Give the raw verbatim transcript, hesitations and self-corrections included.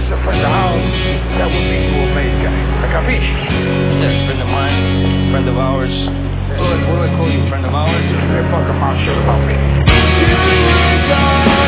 a friend of ours, that would mean you were made guy. Capisci? Yes, friend of mine, friend of ours. What do I, what do I call you, friend of ours? Hey, fuck a mouth shut about me. Till we're gone.